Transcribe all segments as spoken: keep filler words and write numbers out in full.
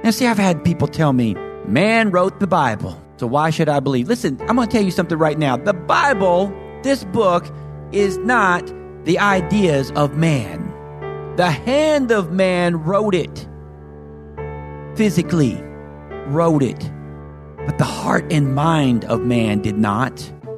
Now, see, I've had people tell me, man wrote the Bible, so why should I believe? Listen, I'm going to tell you something right now. The Bible, this book, is not the ideas of man. The hand of man wrote it. Physically wrote it. But the heart and mind of man did not.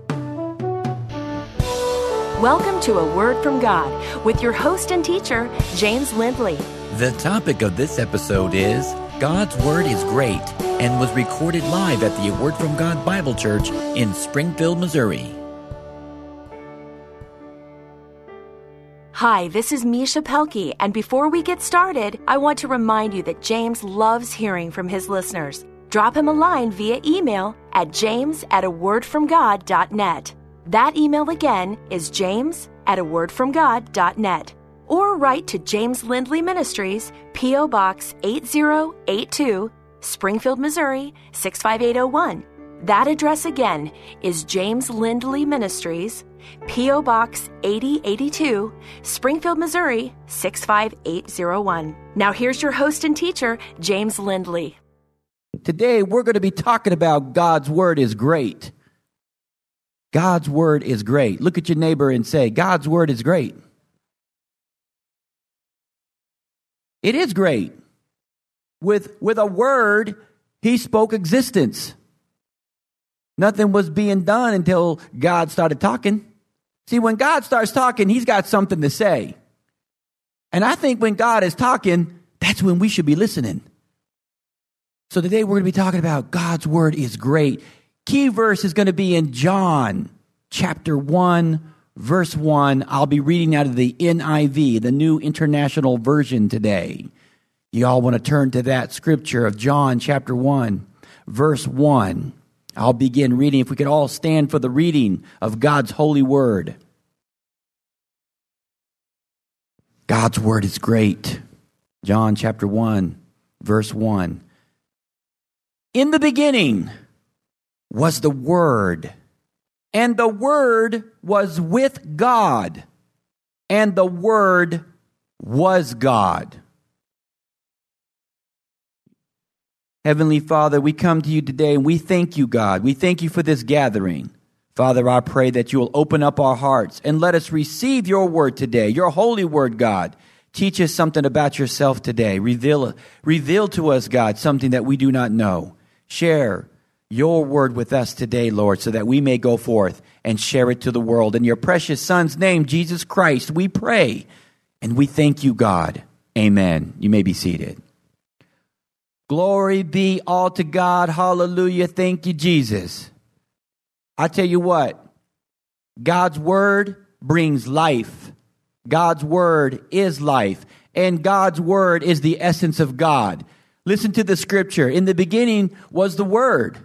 Welcome to A Word from God with your host and teacher, James Lindley. The topic of this episode is God's Word is Great and was recorded live at the A Word from God Bible Church in Springfield, Missouri. Hi, this is Misha Pelkey, and before we get started, I want to remind you that James loves hearing from his listeners. Drop him a line via email at james at a word from god dot net. That email again is james at a word from god dot net. Or write to James Lindley Ministries, P O. Box eight zero eight two, Springfield, Missouri six five eight oh one. That address again is James Lindley Ministries, P O. Box eighty eighty-two, Springfield, Missouri six five eight oh one. Now here's your host and teacher, James Lindley. Today, we're going to be talking about God's Word is great. God's Word is great. Look at your neighbor and say, God's Word is great. It is great. With, with a word, he spoke existence. Nothing was being done until God started talking. See, when God starts talking, he's got something to say. And I think when God is talking, that's when we should be listening. So today we're going to be talking about God's Word is great. Key verse is going to be in John chapter one, verse one. I'll be reading out of the N I V, the New International Version today. You all want to turn to that scripture of John chapter one, verse one. I'll begin reading. If we could all stand for the reading of God's holy word. God's Word is great. John chapter one, verse one. In the beginning was the Word, and the Word was with God, and the Word was God. Heavenly Father, we come to you today and we thank you, God. We thank you for this gathering. Father, I pray that you will open up our hearts and let us receive your word today, your holy word, God. Teach us something about yourself today. Reveal, reveal to us, God, something that we do not know. Share your word with us today, Lord, so that we may go forth and share it to the world. In your precious Son's name, Jesus Christ, we pray and we thank you, God. Amen. You may be seated. Glory be all to God. Hallelujah. Thank you, Jesus. I tell you what, God's word brings life. God's word is life. And God's word is the essence of God. Listen to the scripture. In the beginning was the Word.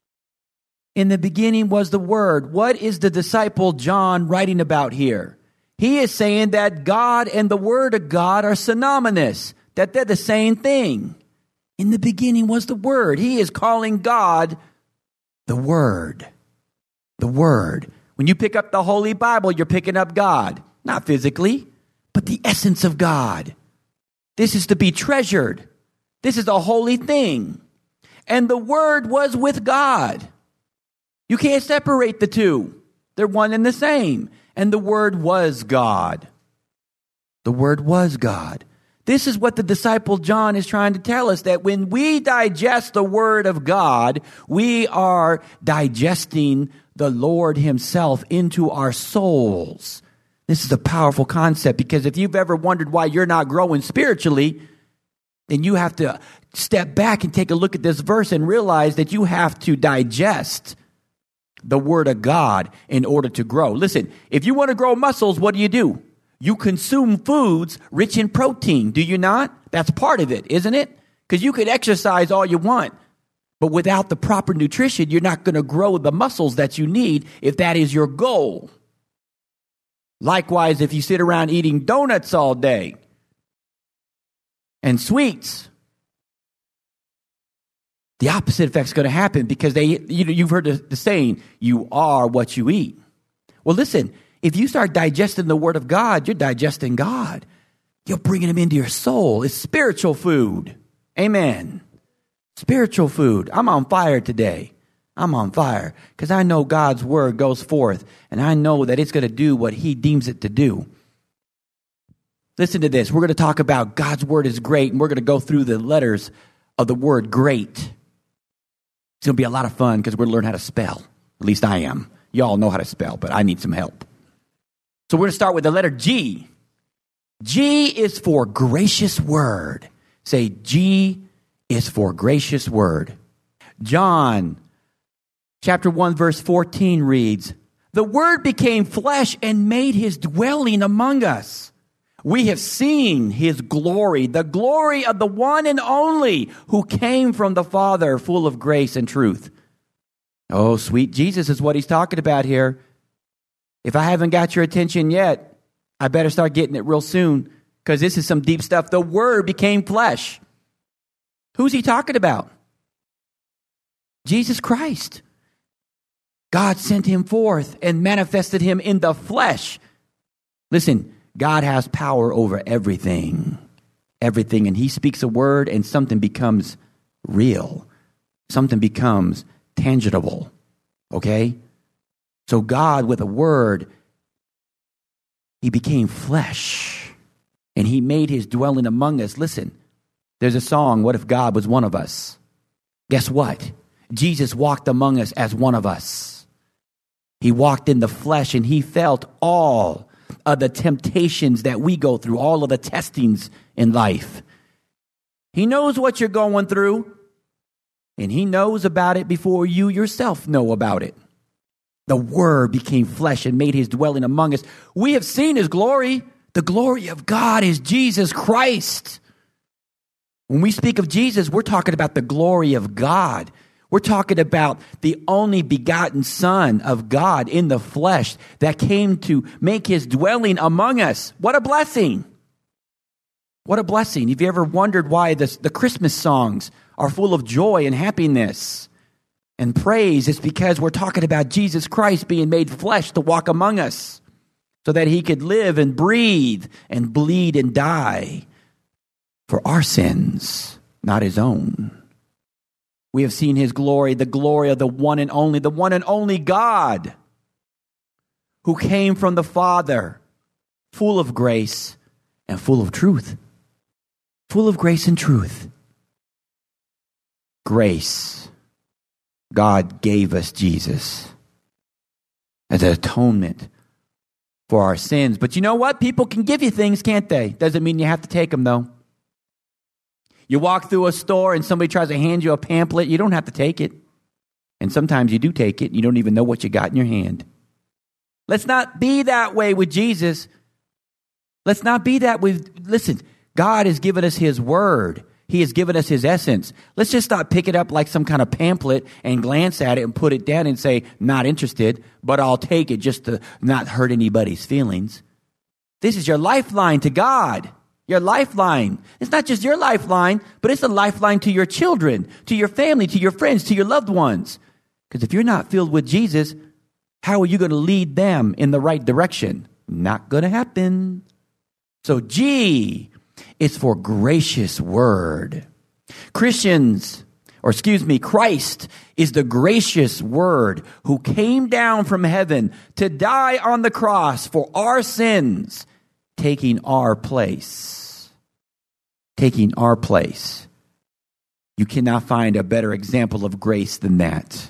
In the beginning was the Word. What is the disciple John writing about here? He is saying that God and the Word of God are synonymous, that they're the same thing. In the beginning was the Word. He is calling God the Word. The Word. When you pick up the Holy Bible, you're picking up God. Not physically, but the essence of God. This is to be treasured. This is a holy thing. And the Word was with God. You can't separate the two. They're one and the same. And the Word was God. The Word was God. This is what the disciple John is trying to tell us, that when we digest the Word of God, we are digesting the Lord himself into our souls. This is a powerful concept, because if you've ever wondered why you're not growing spiritually, then you have to step back and take a look at this verse and realize that you have to digest the Word of God in order to grow. Listen, if you want to grow muscles, what do you do? You consume foods rich in protein, do you not? That's part of it, isn't it? Because you could exercise all you want, but without the proper nutrition, you're not going to grow the muscles that you need if that is your goal. Likewise, if you sit around eating donuts all day and sweets, the opposite effect is going to happen, because they, you know, you've heard the, the saying, you are what you eat. Well, listen, if you start digesting the Word of God, you're digesting God. You're bringing him into your soul. It's spiritual food. Amen. Spiritual food. I'm on fire today. I'm on fire because I know God's word goes forth and I know that it's going to do what he deems it to do. Listen to this. We're going to talk about God's word is great, and we're going to go through the letters of the word great. It's going to be a lot of fun because we're going to learn how to spell. At least I am. Y'all know how to spell, but I need some help. So we're going to start with the letter G. G is for gracious word. Say, G is for gracious word. John chapter one, verse fourteen reads, the word became flesh and made his dwelling among us. We have seen his glory, the glory of the one and only who came from the Father, full of grace and truth. Oh, sweet Jesus is what he's talking about here. If I haven't got your attention yet, I better start getting it real soon, because this is some deep stuff. The word became flesh. Who's he talking about? Jesus Christ. God sent him forth and manifested him in the flesh. Listen, God has power over everything, everything. And he speaks a word and something becomes real. Something becomes tangible. Okay? So God, with a word, he became flesh and he made his dwelling among us. Listen, there's a song, What If God Was One of Us? Guess what? Jesus walked among us as one of us. He walked in the flesh and he felt all of the temptations that we go through, all of the testings in life. He knows what you're going through, and he knows about it before you yourself know about it. The word became flesh and made his dwelling among us. We have seen his glory. The glory of God is Jesus Christ. When we speak of Jesus, we're talking about the glory of God. We're talking about the only begotten Son of God in the flesh that came to make his dwelling among us. What a blessing. What a blessing. Have you ever wondered why this, the Christmas songs are full of joy and happiness and praise? It's because we're talking about Jesus Christ being made flesh to walk among us so that he could live and breathe and bleed and die for our sins, not his own. We have seen his glory, the glory of the one and only, the one and only God who came from the Father, full of grace and full of truth. Full of grace and truth. Grace. God gave us Jesus as an atonement for our sins. But you know what? People can give you things, can't they? Doesn't mean you have to take them, though. You walk through a store and somebody tries to hand you a pamphlet, you don't have to take it. And sometimes you do take it, and you don't even know what you got in your hand. Let's not be that way with Jesus. Let's not be that with, listen, God has given us his word. He has given us his essence. Let's just not pick it up like some kind of pamphlet and glance at it and put it down and say, not interested, but I'll take it just to not hurt anybody's feelings. This is your lifeline to God. Your lifeline. It's not just your lifeline, but it's a lifeline to your children, to your family, to your friends, to your loved ones. Because if you're not filled with Jesus, how are you going to lead them in the right direction? Not going to happen. So G is for gracious word. Christians, or excuse me, Christ is the gracious word who came down from heaven to die on the cross for our sins, taking our place. Taking our place. You cannot find a better example of grace than that.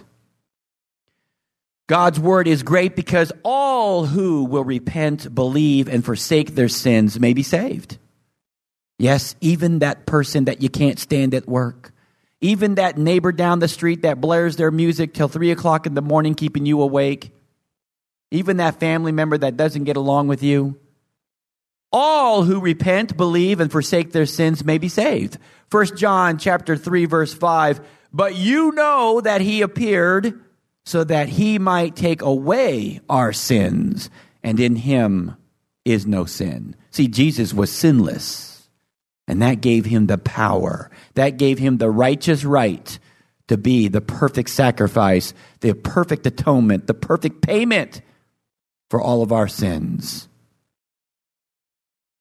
God's word is great because all who will repent, believe, and forsake their sins may be saved. Yes, even that person that you can't stand at work. Even that neighbor down the street that blares their music till three o'clock in the morning, keeping you awake. Even that family member that doesn't get along with you. All who repent, believe, and forsake their sins may be saved. First John chapter three, verse five. But you know that he appeared so that he might take away our sins, and in him is no sin. See, Jesus was sinless, and that gave him the power. That gave him the righteous right to be the perfect sacrifice, the perfect atonement, the perfect payment for all of our sins.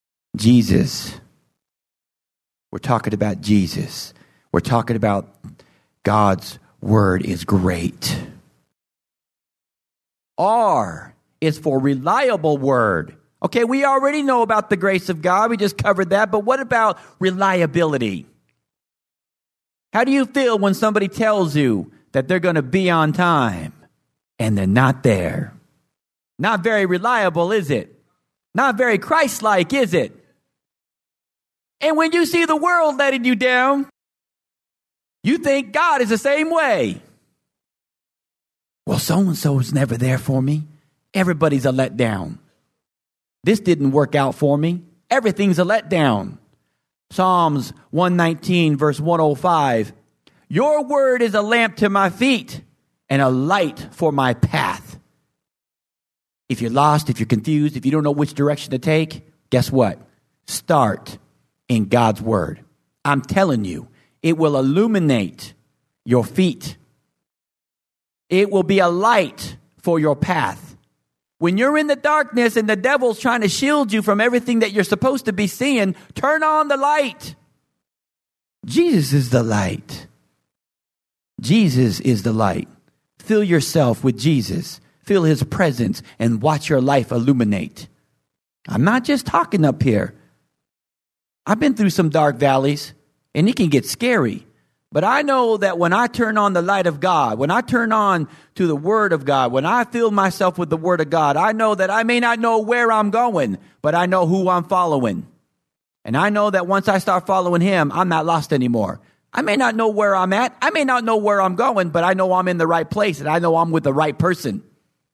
Jesus. We're talking about Jesus. We're talking about God's word is great. R is for reliable word. Okay, we already know about the grace of God. We just covered that. But what about reliability? How do you feel when somebody tells you that they're going to be on time and they're not there? Not very reliable, is it? Not very Christ-like, is it? And when you see the world letting you down, you think God is the same way. Well, so-and-so is never there for me. Everybody's a letdown. This didn't work out for me. Everything's a letdown. Psalms one nineteen, verse one oh five. Your word is a lamp to my feet and a light for my path. If you're lost, if you're confused, if you don't know which direction to take, guess what? Start in God's word. I'm telling you, it will illuminate your feet. It will be a light for your path. When you're in the darkness and the devil's trying to shield you from everything that you're supposed to be seeing, turn on the light. Jesus is the light. Jesus is the light. Fill yourself with Jesus. Feel his presence and watch your life illuminate. I'm not just talking up here. I've been through some dark valleys and it can get scary. But I know that when I turn on the light of God, when I turn on to the word of God, when I fill myself with the word of God, I know that I may not know where I'm going, but I know who I'm following. And I know that once I start following him, I'm not lost anymore. I may not know where I'm at. I may not know where I'm going, but I know I'm in the right place and I know I'm with the right person.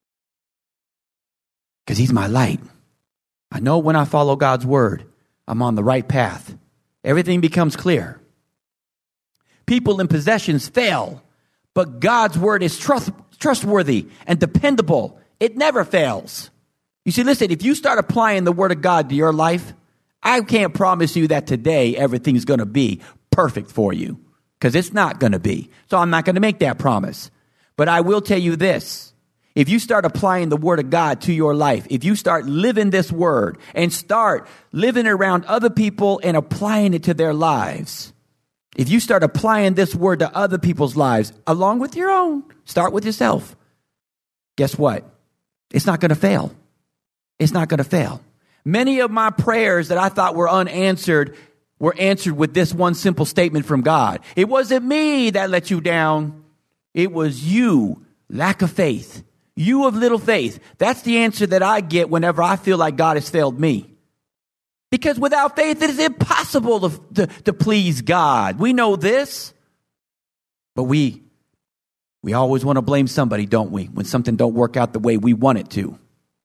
Because he's my light. I know when I follow God's word, I'm on the right path. Everything becomes clear. People and possessions fail, but God's word is trust, trustworthy and dependable. It never fails. You see, listen, if you start applying the word of God to your life, I can't promise you that today everything's going to be perfect for you, because it's not going to be. So I'm not going to make that promise. But I will tell you this. If you start applying the word of God to your life, if you start living this word and start living around other people and applying it to their lives, if you start applying this word to other people's lives, along with your own, start with yourself. Guess what? It's not going to fail. It's not going to fail. Many of my prayers that I thought were unanswered were answered with this one simple statement from God. It wasn't me that let you down. It was you, lack of faith. You of little faith. That's the answer that I get whenever I feel like God has failed me. Because without faith, it is impossible to, to, to please God. We know this. But we, we always want to blame somebody, don't we? When something don't work out the way we want it to.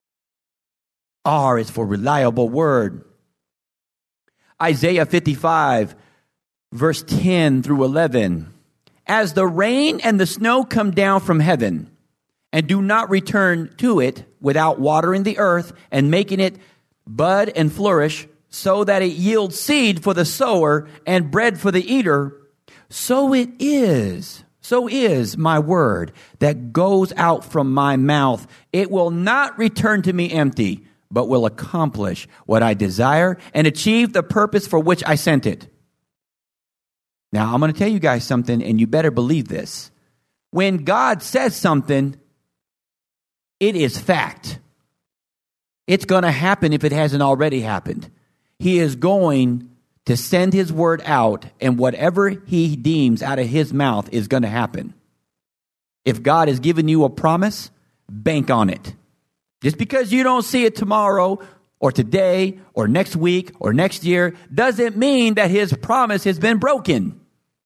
R is for reliable word. Isaiah fifty-five, verse ten through eleven. As the rain and the snow come down from heaven and do not return to it without watering the earth and making it bud and flourish, so that it yields seed for the sower and bread for the eater, so it is, so is my word that goes out from my mouth. It will not return to me empty, but will accomplish what I desire and achieve the purpose for which I sent it. Now, I'm going to tell you guys something, and you better believe this. When God says something, it is fact. It's going to happen if it hasn't already happened. He is going to send his word out, and whatever he deems out of his mouth is going to happen. If God has given you a promise, bank on it. Just because you don't see it tomorrow or today or next week or next year doesn't mean that his promise has been broken.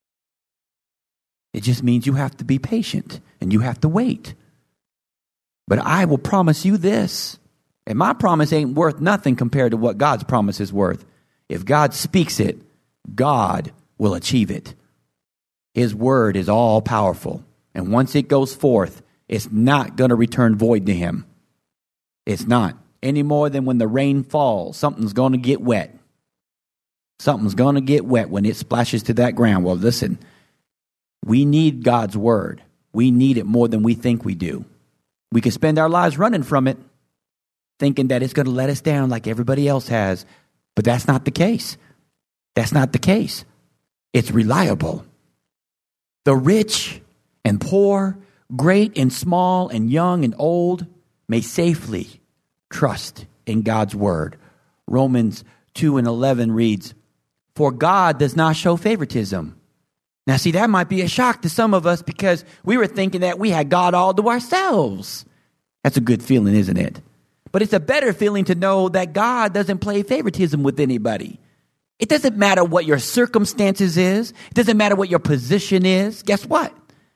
It just means you have to be patient and you have to wait. But I will promise you this. And my promise ain't worth nothing compared to what God's promise is worth. If God speaks it, God will achieve it. His word is all powerful. And once it goes forth, it's not going to return void to him. It's not. Any more than when the rain falls, something's going to get wet. Something's going to get wet when it splashes to that ground. Well, listen, we need God's word. We need it more than we think we do. We can spend our lives running from it, thinking that it's going to let us down like everybody else has. But that's not the case. That's not the case. It's reliable. The rich and poor, great and small and young and old may safely trust in God's word. Romans two and eleven reads, "For God does not show favoritism." Now, see, that might be a shock to some of us because we were thinking that we had God all to ourselves. That's a good feeling, isn't it? But it's a better feeling to know that God doesn't play favoritism with anybody. It doesn't matter what your circumstances is. It doesn't matter what your position is. Guess what?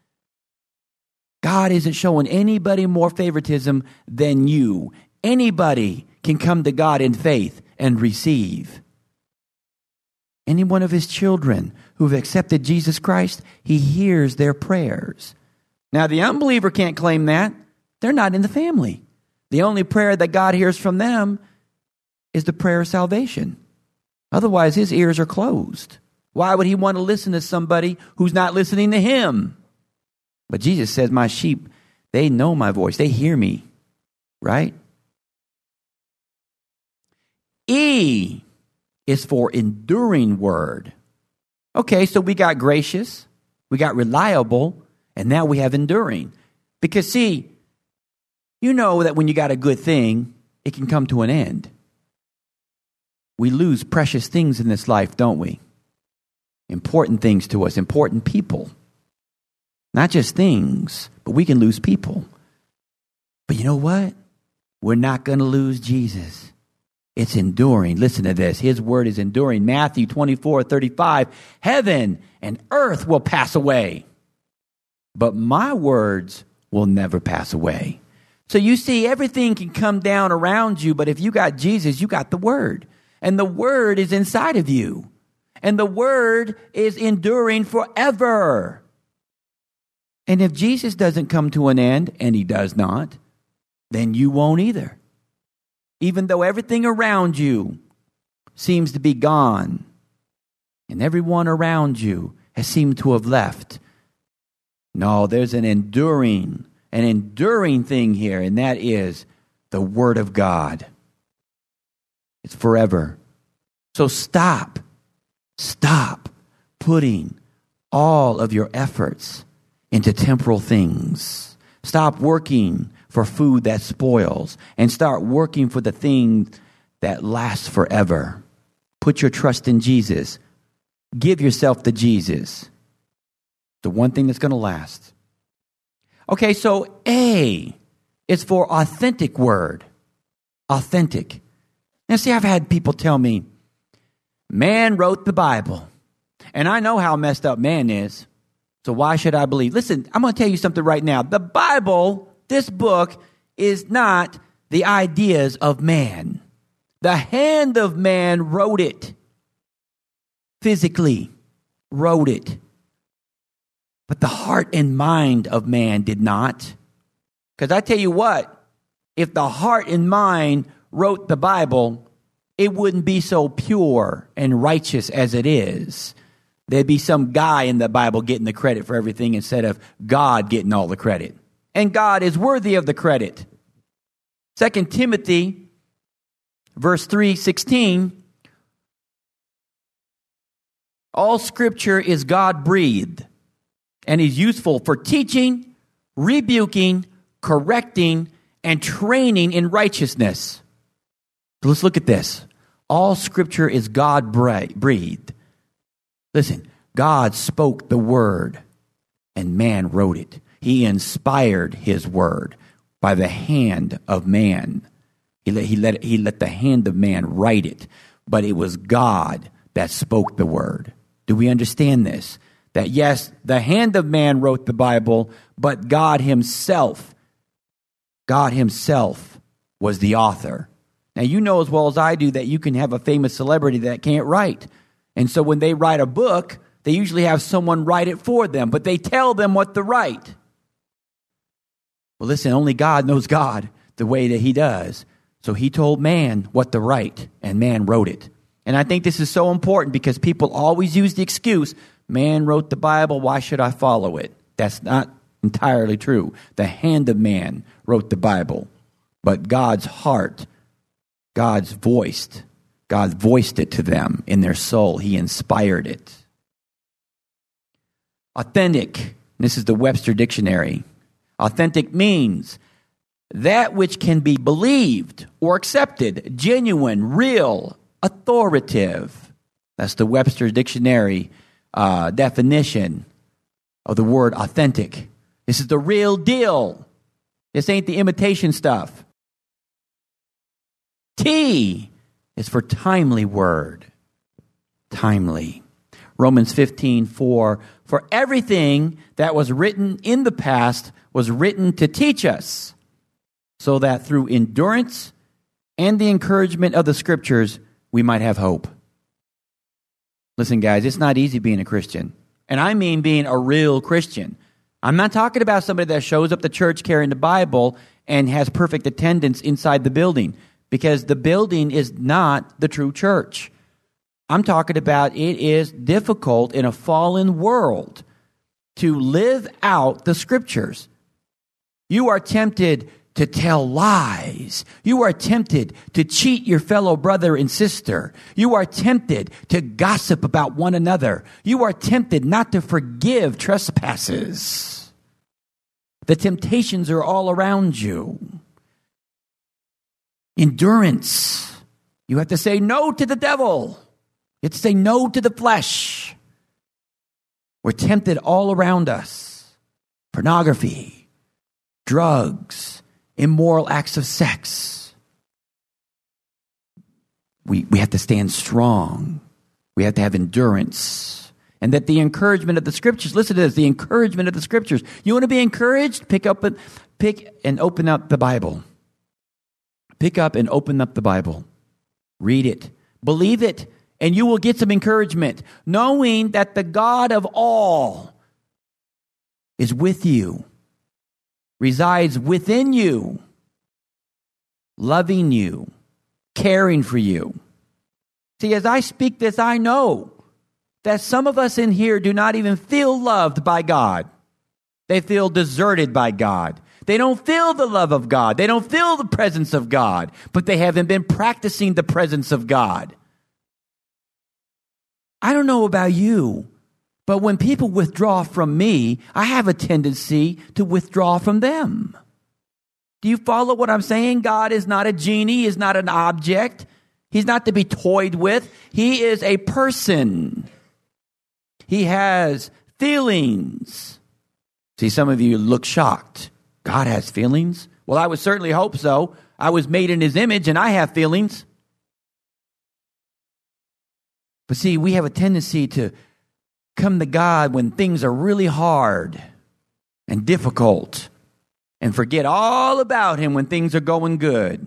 God isn't showing anybody more favoritism than you. Anybody can come to God in faith and receive. Any one of his children who've accepted Jesus Christ, he hears their prayers. Now, the unbeliever can't claim that. They're not in the family. The only prayer that God hears from them is the prayer of salvation. Otherwise, his ears are closed. Why would he want to listen to somebody who's not listening to him? But Jesus says, my sheep, they know my voice. They hear me, right? E is for enduring word. Okay, so we got gracious, we got reliable, and now we have enduring. Because see, you know that when you got a good thing, it can come to an end. We lose precious things in this life, don't we? Important things to us, important people. Not just things, but we can lose people. But you know what? We're not going to lose Jesus. It's enduring. Listen to this. His word is enduring. Matthew twenty-four thirty-five. Heaven and earth will pass away, but my words will never pass away. So you see, everything can come down around you, but if you got Jesus, you got the word. And the word is inside of you. And the word is enduring forever. And if Jesus doesn't come to an end, and he does not, then you won't either. Even though everything around you seems to be gone, and everyone around you has seemed to have left. No, there's an enduring, an enduring thing here, and that is the Word of God. It's forever. So stop, stop putting all of your efforts into temporal things. Stop working for food that spoils and start working for the thing that lasts forever. Put your trust in Jesus. Give yourself to Jesus. The one thing that's going to last. Okay, so A is for authentic word. Authentic. Now, see, I've had people tell me, man wrote the Bible. And I know how messed up man is. So why should I believe? Listen, I'm going to tell you something right now. The Bible, this book, is not the ideas of man. The hand of man wrote it. Physically wrote it. But the heart and mind of man did not. Because I tell you what, if the heart and mind wrote the Bible, it wouldn't be so pure and righteous as it is. There'd be some guy in the Bible getting the credit for everything instead of God getting all the credit. And God is worthy of the credit. Second Timothy, verse three sixteen. All scripture is God-breathed and is useful for teaching, rebuking, correcting, and training in righteousness. So let's look at this. All scripture is God-breathed. Listen, God spoke the word and man wrote it. He inspired his word by the hand of man. He let, he let, he let the hand of man write it, but it was God that spoke the word. Do we understand this? That yes, the hand of man wrote the Bible, but God himself, God himself was the author. Now, you know as well as I do that you can have a famous celebrity that can't write. And so when they write a book, they usually have someone write it for them, but they tell them what to write. Well, listen, only God knows God the way that he does. So he told man what to write, and man wrote it. And I think this is so important because people always use the excuse, man wrote the Bible, why should I follow it? That's not entirely true. The hand of man wrote the Bible, but God's heart, God's voiced, God voiced it to them in their soul. He inspired it. Authentic. This is the Webster Dictionary. Authentic means that which can be believed or accepted, genuine, real, authoritative. That's the Webster Dictionary uh, definition of the word authentic. This is the real deal. This ain't the imitation stuff. T is for timely word. Timely. Romans fifteen four. For everything that was written in the past was written to teach us, so that through endurance and the encouragement of the Scriptures, we might have hope. Listen, guys, it's not easy being a Christian. And I mean being a real Christian. I'm not talking about somebody that shows up to church carrying the Bible and has perfect attendance inside the building, because the building is not the true church. I'm talking about it is difficult in a fallen world to live out the Scriptures. You are tempted to tell lies. You are tempted to cheat your fellow brother and sister. You are tempted to gossip about one another. You are tempted not to forgive trespasses. The temptations are all around you. Endurance. You have to say no to the devil. You have to say no to the flesh. We're tempted all around us. Pornography, drugs, immoral acts of sex. We, we have to stand strong. We have to have endurance. And that the encouragement of the Scriptures, listen to this, the encouragement of the Scriptures. You want to be encouraged? Pick up, a, pick and open up the Bible. Pick up and open up the Bible. Read it. Believe it. And you will get some encouragement, knowing that the God of all is with you, resides within you, loving you, caring for you. See, as I speak this, I know that some of us in here do not even feel loved by God. They feel deserted by God. They don't feel the love of God. They don't feel the presence of God, but they haven't been practicing the presence of God. I don't know about you, but when people withdraw from me, I have a tendency to withdraw from them. Do you follow what I'm saying? God is not a genie. He is not an object. He's not to be toyed with. He is a person. He has feelings. See, some of you look shocked. God has feelings? Well, I would certainly hope so. I was made in His image and I have feelings. But see, we have a tendency to come to God when things are really hard and difficult and forget all about Him when things are going good.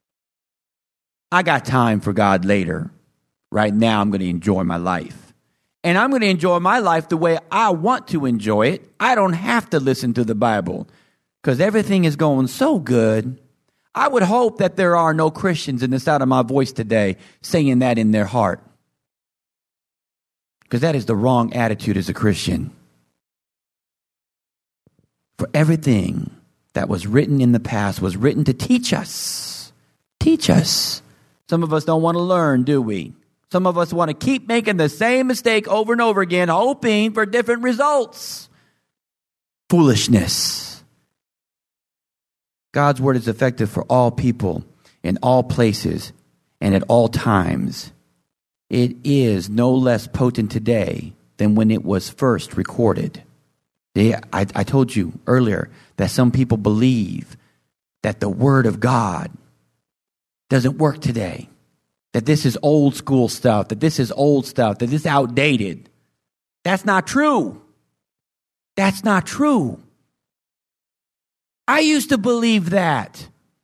I got time for God later. Right now, I'm going to enjoy my life. And I'm going to enjoy my life the way I want to enjoy it. I don't have to listen to the Bible because everything is going so good. I would hope that there are no Christians in the sound of my voice today saying that in their heart. Because that is the wrong attitude as a Christian. For everything that was written in the past was written to teach us. Teach us. Some of us don't want to learn, do we? Some of us want to keep making the same mistake over and over again, hoping for different results. Foolishness. God's word is effective for all people, in all places, and at all times. It is no less potent today than when it was first recorded. I, I told you earlier that some people believe that the Word of God doesn't work today, that this is old school stuff, that this is old stuff, that this is outdated. That's not true. That's not true. I used to believe that.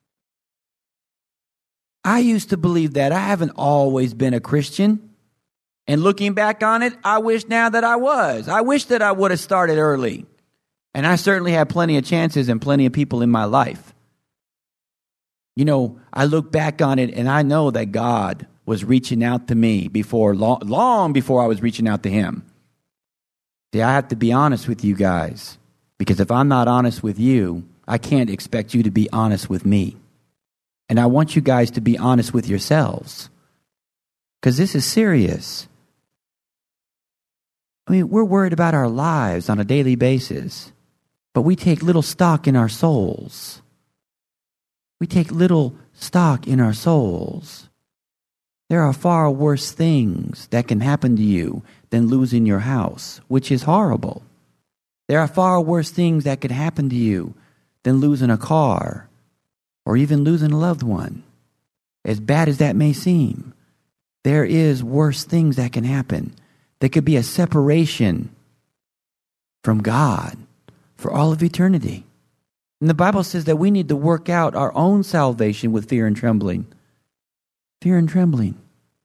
I used to believe that. I haven't always been a Christian. And looking back on it, I wish now that I was. I wish that I would have started early. And I certainly had plenty of chances and plenty of people in my life. You know, I look back on it and I know that God was reaching out to me before, long, long before I was reaching out to Him. See, I have to be honest with you guys. Because if I'm not honest with you, I can't expect you to be honest with me. And I want you guys to be honest with yourselves. Because this is serious. I mean, we're worried about our lives on a daily basis, but we take little stock in our souls. We take little stock in our souls. There are far worse things that can happen to you than losing your house, which is horrible. There are far worse things that could happen to you than losing a car or even losing a loved one. As bad as that may seem, there is worse things that can happen. There could be a separation from God for all of eternity. And the Bible says that we need to work out our own salvation with fear and trembling. Fear and trembling.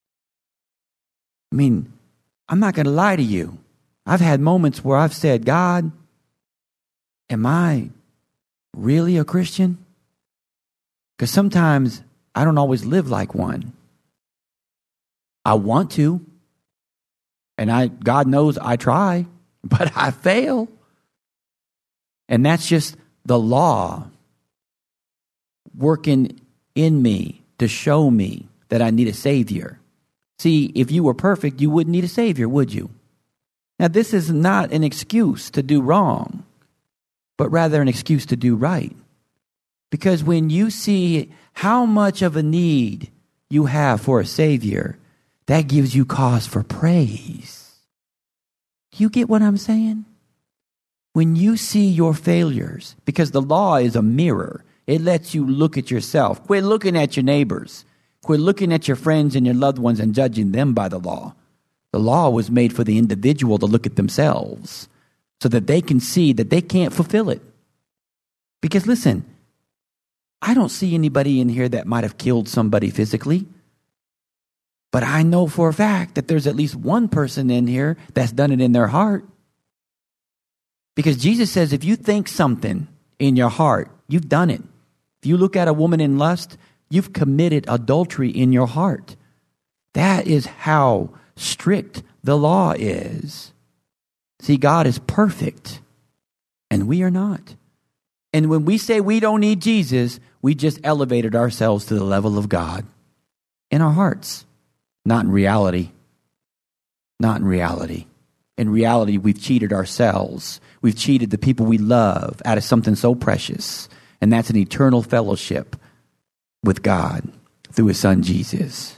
I mean, I'm not going to lie to you. I've had moments where I've said, God, am I really a Christian? Because sometimes I don't always live like one. I want to. And I, God knows I try, but I fail. And that's just the law working in me to show me that I need a Savior. See, if you were perfect, you wouldn't need a Savior, would you? Now, this is not an excuse to do wrong, but rather an excuse to do right. Because when you see how much of a need you have for a Savior, that gives you cause for praise. Do you get what I'm saying? When you see your failures, because the law is a mirror, it lets you look at yourself. Quit looking at your neighbors. Quit looking at your friends and your loved ones and judging them by the law. The law was made for the individual to look at themselves so that they can see that they can't fulfill it. Because listen, I don't see anybody in here that might have killed somebody physically. But I know for a fact that there's at least one person in here that's done it in their heart. Because Jesus says if you think something in your heart, you've done it. If you look at a woman in lust, you've committed adultery in your heart. That is how strict the law is. See, God is perfect, and we are not. And when we say we don't need Jesus, we just elevated ourselves to the level of God in our hearts. Not in reality. Not in reality. In reality, we've cheated ourselves. We've cheated the people we love out of something so precious, and that's an eternal fellowship with God through His Son, Jesus.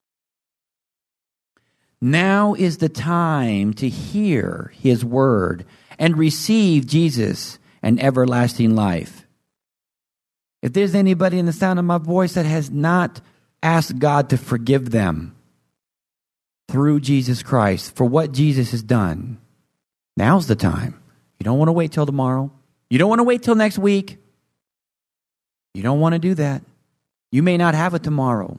Now is the time to hear His word and receive Jesus and everlasting life. If there's anybody in the sound of my voice that has not asked God to forgive them through Jesus Christ for what Jesus has done, now's the time. You don't want to wait till tomorrow. You don't want to wait till next week. You don't want to do that. You may not have it tomorrow.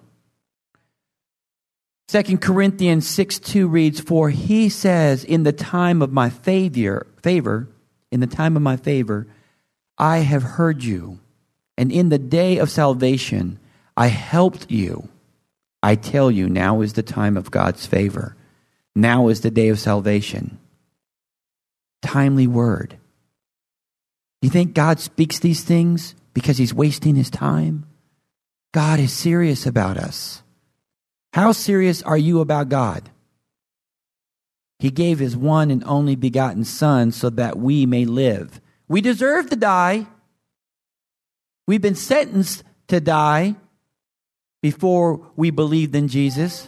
Second Corinthians six two reads, for He says, in the time of my favor, favor, in the time of my favor, I have heard you, and in the day of salvation, I helped you. I tell you, now is the time of God's favor. Now is the day of salvation. Timely word. You think God speaks these things because He's wasting His time? God is serious about us. How serious are you about God? He gave His one and only begotten Son so that we may live. We deserve to die. We've been sentenced to die before we believed in Jesus.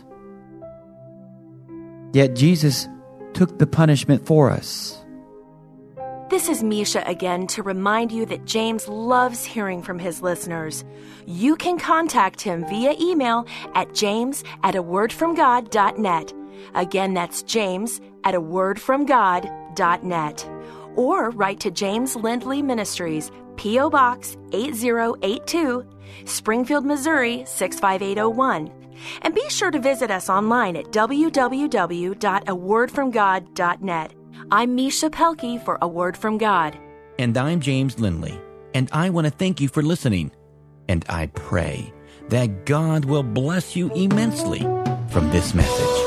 Yet Jesus took the punishment for us. This is Misha again to remind you that James loves hearing from his listeners. You can contact him via email at james at a word from god dot net. Again, that's james at a word from god dot net. Or write to James Lindley Ministries, P O Box eight zero eight two, Springfield, Missouri six five eight zero one. And be sure to visit us online at w w w dot a word from god dot net. I'm Misha Pelkey for A Word from God. And I'm James Lindley, and I want to thank you for listening. And I pray that God will bless you immensely from this message.